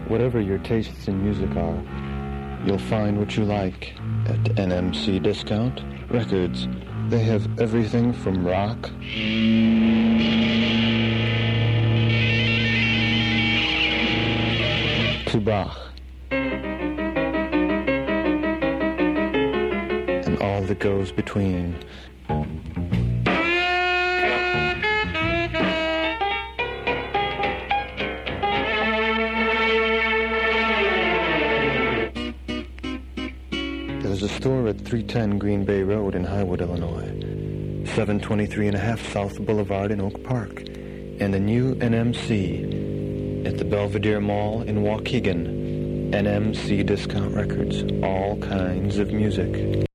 Whatever your tastes in music are, you'll find what you like at NMC Discount Records. They have everything from rock to Bach and all that goes between. There's a store at 310 Green Bay Road in Highwood, Illinois, 723.5 South Boulevard in Oak Park, and the new NMC at the Belvedere Mall in Waukegan. NMC Discount Records, all kinds of music.